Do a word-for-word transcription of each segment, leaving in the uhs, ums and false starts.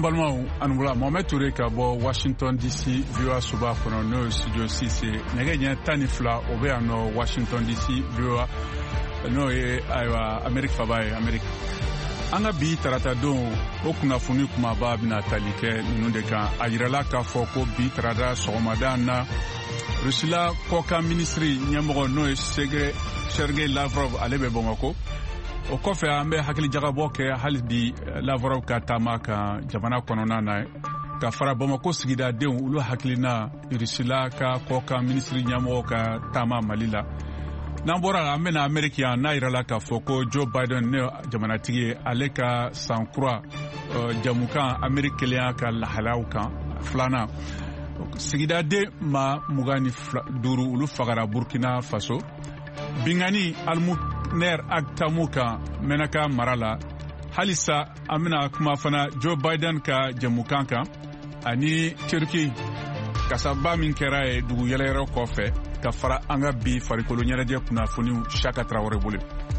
balmaw anula Mohamed Touré ka bɔ Washington D C V O A suba kɔnɔ no studio six nɛgɛ ɲɛ tan ni fila o bɛ yan nɔ Washington D C V O A n'o ye ayiwa Ameriki faba ye Ameriki. An ka bi tarata don o kunnafoni kumaba bɛna tali kɛ ninnu de kan a yirala k'a fɔ ko bi tarata sɔgɔmada na Rusila kɔkan minisiri ɲɛmɔgɔ n'o ye Sergei Lavrov ale bɛ Bamakɔ. O kɔfɛ an bɛ hakili jagabɔ kɛ hali bi Lavrov ka taama kan jamana kɔnɔna na ka fara Bamakɔ sigidadenw olu hakilina Rusila ka kɔkan minisiri ɲɛmɔgɔ ka taama Mali la. N'an bɔra la an bɛna Ameriki yan n'a yirala k'a fɔ ko Joe Biden ne jamanatigi ye ale ka sankura jamukan Ameriki kelenya ka lahalaw kan filanan sigidaden ma mugan ni duuru olu fagara Burkina Faso. Bingani Almuner Agtamu kan Menaka mara la halisa an bɛna kuma fana Joe Biden ka jamukan kan ani Turki kasaba min kɛra ye dugu yɛlɛyɛrɛ kɔfɛ ka fara an ka bi farikolo ɲɛnajɛ kunnafoniw Chaka Traoré bolo.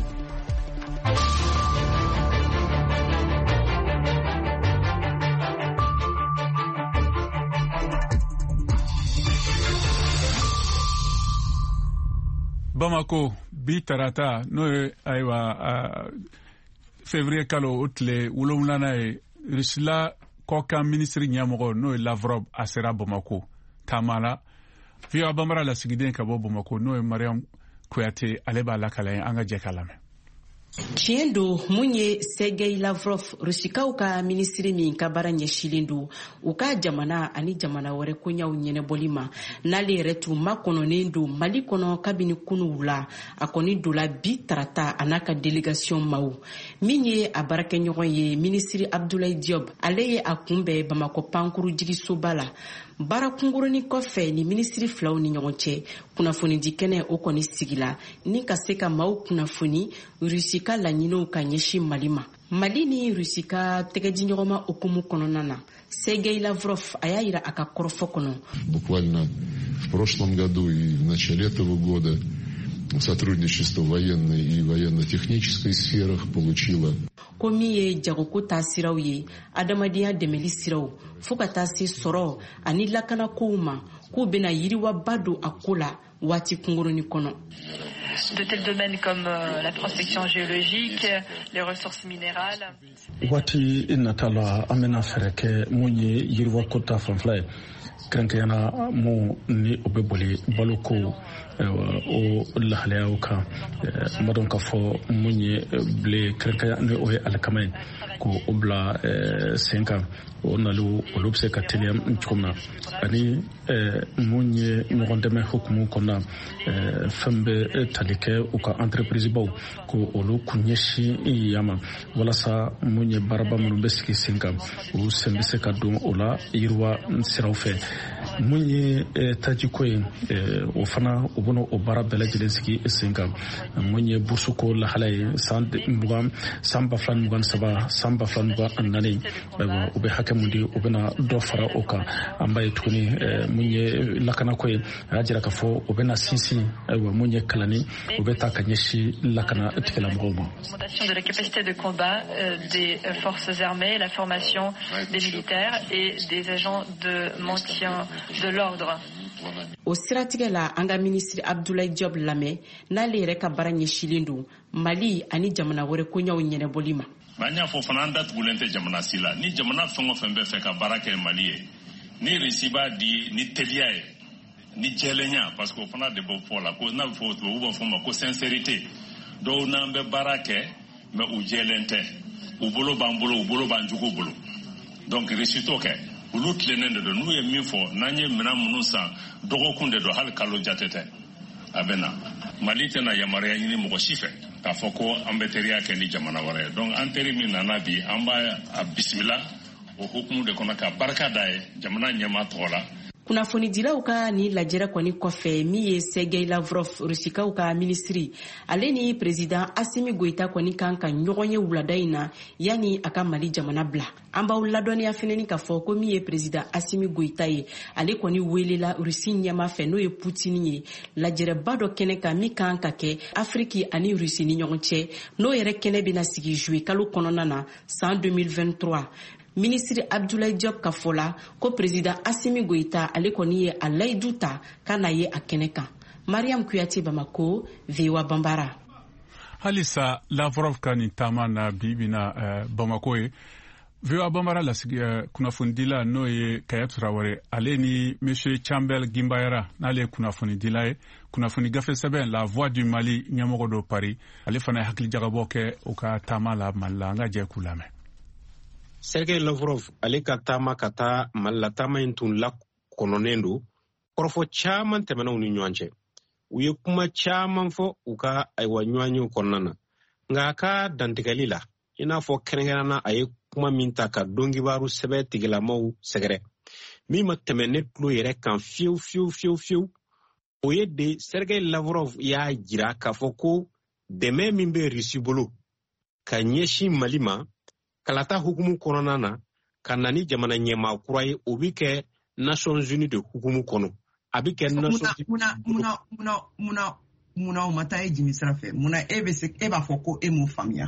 Bamako bi tarata n'o ye ayiwa février kalo o tile wolonwulana ye Rusila kɔkan minisiri ɲɛmɔgɔ n'o ye Lavrov a sera Bamako taama la. V O A Bambara lasigiden ka bɔ Bamako n'o ye Mariam Kuyate ale b'a lakalen an ka jɛ k'a lamɛn. Tiɲɛ don mun ye Sergei Lavrov Rusikaw ka minisiri min ka baara ɲɛsilen don u ka jamana ani jamana wɛrɛ koɲaw ɲɛnɛbɔli ma n'ale yɛrɛ tun makɔnɔnen don Mali kɔnɔ kabini kunu la a kɔni dola bi tarata a n'a ka délégation maw min ye a baarakɛɲɔgɔn ye minisiri Abdoulaye Diop ale ye a kunbɛn Bamakɔ pankuru jigisoba la. Baara kungurunin kɔfɛ ni minisiri filaw ni ɲɔgɔn cɛ kunnafoni di kɛnɛ o kɔni sigila ni ka se ka maaw kunnafoni Rusi ka laɲiniw ka ɲɛsin Mali ma. Mali ni Rusi ka tɛgɛdiɲɔgɔnma okumu kɔnɔna na Sergei Lavrov a y'a yira a ka kɔrɔfɔ kɔnɔ. Буквально в прошлом году и в начале этого года сотрудничество в военной и военно-технической сферах получило. Komi ye jagoko ta siraw ye adamadenya dɛmɛli siraw fo ka taa se sɔrɔ ani lakana kow ma k'u bɛna yiriwaba don a ko la waati kungurunin kɔnɔ. De tels domaines comme euh, la prospection géologique, les ressources minérales. Waati natala amena fereke munye yiriwa kota fanfla kɛrɛnkɛrɛnyana mu ni o bɛ boli baloko o lahalayaw kan n b'a dɔn k'a fɔ mun ye bile kɛrɛnkɛrɛnya ni o ye alikama ye ko o bila sen kan o nali olu bɛ se ka teliya cogo min na ani mun ye ɲɔgɔn dɛmɛ hukumu kɔnɔna fɛn bɛ tali kɛ u ka entreprise baw ko olu kun ɲɛsin yama walasa mun ye baaraba minnu bɛ sigi sen kan olu sen bɛ se ka don o la yiriwa siraw fɛ. Mun ye tajiko ye o fana u bɛna o baara bɛɛ lajɛlen sigi sen kan mun ye burusuko lahala ye san mugan san ba fila mugan saba san ba fila mugan ani naani u bɛ hakɛ mun di u bɛna dɔ fara o kan an b'a ye tuguni mun ye lakanako ye a y'a jira k'a fɔ u bɛna sinsin ayiwa mun ye kalani u bɛ taa ka ɲɛsin lakana tigilamɔgɔw ma. De la capacité de combat des forces armées, la formation des militaires et des agents de maintien de l'ordre. O siratigɛ la an ka minisiri Abdoulaye Diop lamɛn n'ale yɛrɛ ka baara ɲɛsilen don Mali ani jamana wɛrɛ koɲaw ɲɛnɛbɔli ma. An y'a fɔ fana an datugulen tɛ jamana si la ni jamana fɛn o fɛn bɛ fɛ ka baara kɛ Mali ye ni Rusi b'a di ni teliya ye ni jɛlenya parce que o fana de bɔ fɔ la ko n'a bɛ fɔ tubabuw b'a fɔ ma ko sincérité dɔw n'an bɛ baara kɛ mais u jɛlen tɛ u bolo b'an bolo u bolo b'an juguw bolo donc Rusi t'o kɛ. Olu tilennen de don n'u ye min fɔ n'an ye minɛn minnu san dɔgɔkun de don hali kalo jate tɛ a bɛ na Mali tɛna yamaruya ɲini mɔgɔ si fɛ k'a fɔ ko an bɛ teriya kɛ ni jamana wɛrɛ ye donc an teri min nana bi an b'a a bisimila o hukumu de kɔnɔ ka barika da ye jamana ɲɛmaa tɔgɔ la. Kunnafonidilaw ka ni lajɛrɛ kɔni kɔfɛ min ye Sergei Lavrov Rusikaw ka minisiri ale ni président Assimi Goïta kɔni kan ka ɲɔgɔn ye wulada in na yanni a ka Mali jamana bila. An b'aw ladɔnniya fɛnɛ k'a fɔ ko min ye président Assimi Goïta ye ale kɔni welela Rusi ɲɛma fɛ n'o ye Poutine ye lajɛrɛba dɔ kɛnɛ kan min kan ka kɛ Afriki ani Rusi ni ɲɔgɔn cɛ n'o yɛrɛ kɛnɛ bɛna sigi juillet kalo kɔnɔna na san deux mille vingt-trois. Ministre Abdoulaye Diop ka fɔ la ko président Assimi Goïta ale kɔni ye a layidu ta ka na ye a kɛnɛ kan. Mariam Kuyate, Bamako, V O A Bambara. Halisa Lavrov ka nin taama na bi bina uh, Bamako ye. V O A Bambara lasigi uh, kunnafonidila n'o ye Kaya Traoré ale ni Monsieur Chambel Gimbayara n'ale ye kunnafonidila ye. Kunnafoni gafe sɛbɛn La Voix du Mali ɲɛmɔgɔ dɔ Paris ale fana ye hakili jagabɔ kɛ u ka taama la Mali la an ka jɛ k'u lamɛn. Sergei Lavrov ale ka taama ka taa Mali la taama in tun la kɔnɔnen don kɔrɔfɔ caman tɛmɛna u ni ɲɔgɔn cɛ. U ye kuma caman fɔ u ka ayiwa ɲɔgɔnyew kɔnɔna na nka a ka dantigɛli la i n'a fɔ kɛrɛnkɛrɛnna a ye kuma min ta ka dɔnkibaru sɛbɛ tigilamaw sɛgɛrɛ min ma tɛmɛ ne tulo yɛrɛ kan fiyewu fiyewu fiyewu fiyewu o ye de Sergei Lavrov y'a jira k'a fɔ ko dɛmɛ min bɛ Rusi bolo ka ɲɛsin Mali ma kalata hukumu kɔnɔna na ka na ni jamana ɲɛmaa kura ye o bi kɛ Nations Unies de hukumu kɔnɔ a bi kɛ Nations muna muna muna muna muna o ma taa e jimi sira fɛ muna e bɛ se e b'a fɔ ko e m'o faamuya.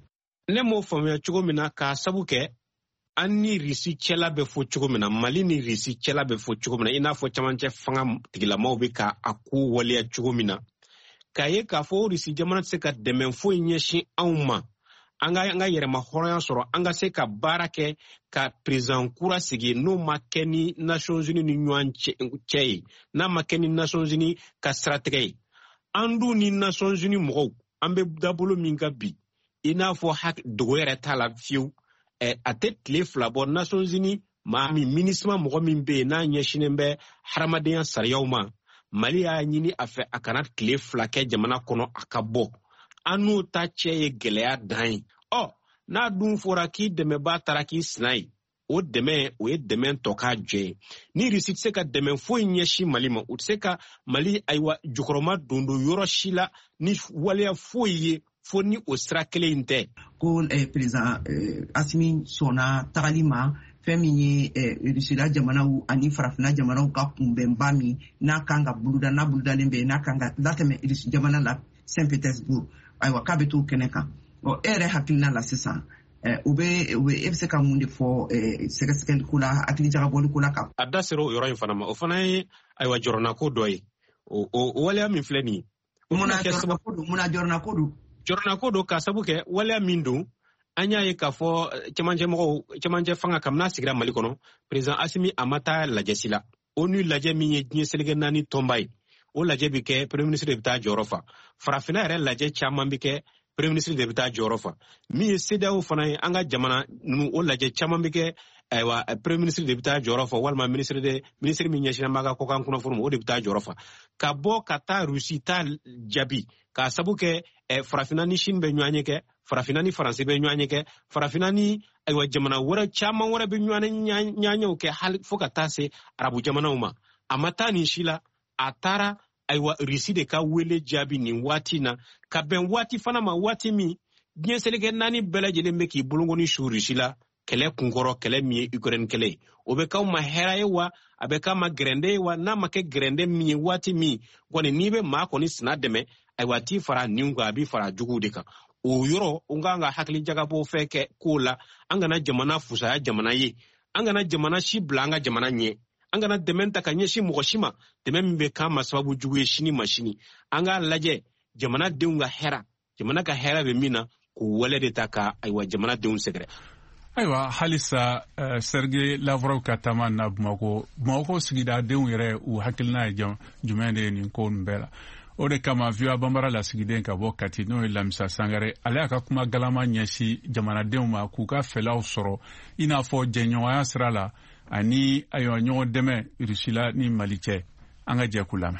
Ne m'o faamuya cogo min na k'a sabu kɛ an ni Rusi cɛla bɛ fɔ cogo min na Mali ni Rusi cɛla bɛ fɔ cogo min na i n'a fɔ camancɛ fanga tigilamaw bɛ ka a ko waleya cogo min na k'a ye k'a fɔ Rusi jamana tɛ se ka dɛmɛ foyi ɲɛsin anw ma an ka an ka yɛrɛma hɔrɔnya sɔrɔ an ka se ka baara kɛ ka président kura sigi n'o ma kɛ ni Nations Unies ni ɲɔgɔn cɛ ye n'a ma kɛ ni Nations Unies ka siratigɛ ye an dun ni Nations Unies mɔgɔw an bɛ dabolo min ka bi i n'a fɔ dogo yɛrɛ t'a la fiyewu a tɛ tile fila bɔ Nations Unies maa min minisma mɔgɔ min bɛ yen n'a ɲɛsinnen bɛ hadamadenya sariyaw ma Mali y'a ɲini a fɛ a kana tile fila kɛ jamana kɔnɔ a ka bɔ an n'o ta cɛ ye gɛlɛya dan ye ɔ n'a dun fɔra k'i dɛmɛbaa taara k'i sina ye o dɛmɛ o ye dɛmɛ tɔ k'a jɛ ye ni Rusi tɛ se ka dɛmɛ foyi ɲɛsin Mali ma u tɛ se ka Mali ayiwa jukɔrɔma don don yɔrɔ si la ni waleya foyi ye fo ni o sira kelen in tɛ. Ko président Assimi sɔnna tagali ma fɛn min ye Rusila jamanaw ani farafina jamanaw ka kunbɛnba min n'a kan ka buluda n'a buludalen bɛ n'a kan ka latɛmɛ Rusi jamana la Saint Petersburg ayiwa k'a bɛ t'o kɛnɛ kan ɔ e yɛrɛ hakilina la sisan u bɛ e bɛ se ka mun de fɔ sɛgɛsɛgɛli ko la hakili jagabɔli ko la kan. A da sera o yɔrɔ in fana ma o fana ye ayiwa jɔrɔna ko dɔ ye o o waleya min filɛ nin ye. Munna jɔrɔna ko don munna jɔrɔna ko don. Jɔrɔna ko don k'a sabu kɛ waleya min don an y'a ye k'a fɔ cɛmancɛ mɔgɔw cɛmancɛ fanga kabini n'a sigira Mali kɔnɔ président Assimi a ma taa lajɛsi la o ni lajɛ min ye diɲɛ seleke naani tɔnba ye o lajɛ bɛ kɛ premier ministre de bɛ taa jɔyɔrɔ fa farafina yɛrɛ lajɛ caman bɛ kɛ premier ministre de bɛ taa jɔyɔrɔ fa min ye C D A O fana ye an ka jamana ninnu o lajɛ caman bɛ kɛ ayiwa premier ministre de bɛ taa jɔyɔrɔ fa walima ministre de ministre min ɲɛsinnen b'a ka kɔkan kunnafoni o de bɛ taa jɔyɔrɔ fa ka bɔ ka taa Rusi ta jaabi k'a sabu kɛ farafina ni Chine bɛ ɲɔgɔn ye kɛ farafina ni Faransi bɛ ɲɔgɔn ye kɛ farafina ni ayiwa jamana wɛrɛ caman wɛrɛ bɛ ɲɔgɔn yew kɛ hali fo ka taa se arabu jamanaw ma a ma taa nin si la a taara ayiwa Rusi de ka wele jaabi nin waati na ka bɛn waati fana ma waati min diɲɛ seleke naani bɛɛ lajɛlen bɛ k'i bolokoni su Rusi la kɛlɛ kunkɔrɔ kɛlɛ min ye Ukraine kɛlɛ ye o bɛ k'aw ma hɛrɛ ye wa a bɛ k'a ma gɛrɛndɛ ye wa n'a ma kɛ gɛrɛndɛ min ye waati min kɔni n'i bɛ maa kɔni sina dɛmɛ ayiwa t'i fara nin kan a b'i fara juguw de kan o yɔrɔ n kan ka hakili jagabɔ fɛn kɛ k'o la an kana jamana fusaya jamana ye an kana jamana si bila an ka jamana ɲɛ an kana dɛmɛ ta ka ɲɛsin mɔgɔ si ma dɛmɛ min bɛ k'an ma sababu jugu ye sini ma sini an k'a lajɛ jamanadenw ka hɛrɛ jamana ka hɛrɛ bɛ min na k'o wale de ta ka ayiwa jamanadenw sɛgɛrɛ. Ayiwa halisa uh, Sergei Lavrov ka taama na Bamako Bamako sigidadenw yɛrɛ u hakilina ye jumɛn de ye nin ko nin bɛɛ la o de kama V O A Bambara lasigiden ka bɔ Kati n'o ye Lamisa Sangare ale y'a ka kuma galama ɲɛsin jamanadenw ma k'u ka fɛlaw sɔrɔ i n'a fɔ jɛɲɔgɔnya sira la ani ayiwa ɲɔgɔn dɛmɛ Rusila ni Mali cɛ an ka jɛ k'u lamɛn.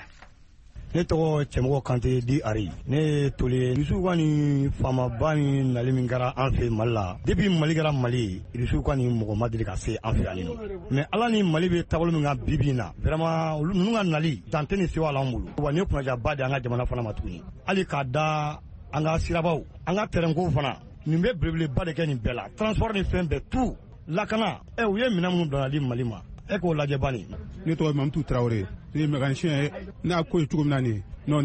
Ne tɔgɔ Cɛmɔgɔ Kante di Ari ne ye tole Rusiw ka nin faamaba min nali min kɛra an fɛ Mali la depuis Mali kɛra Mali ye Rusiw ka nin mɔgɔ ma deli ka se an fɛ yan nɔ mais Ala ni Mali bɛ taabolo min kan bi bi in na vraiment olu ninnu ka nali dan tɛ ni sewa l'an bolo wa ne kunnajaba de an ka jamana fana ma tuguni hali k'a da an ka sirabaw an ka terrainko fana nin bɛ belebeleba de kɛ nin bɛɛ la transport ni fɛn bɛɛ tout lakana ɛ u ye minɛn minnu bila di Mali ma e k'o lajɛ bani. Ne tɔgɔ Mamutu Traoré ne ye mécanicien ye n'a ko ye cogo min na nin